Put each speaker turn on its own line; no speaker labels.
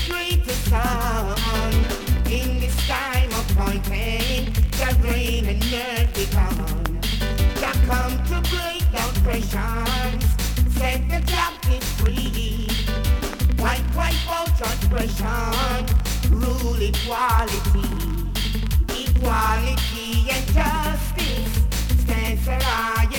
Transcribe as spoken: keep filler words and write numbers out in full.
greatest son. In this time of pointing, the rain and earth become. That come to break down pressures, set the captives free. Wipe, wipe out transgression, rule equality. Equality and justice stands for our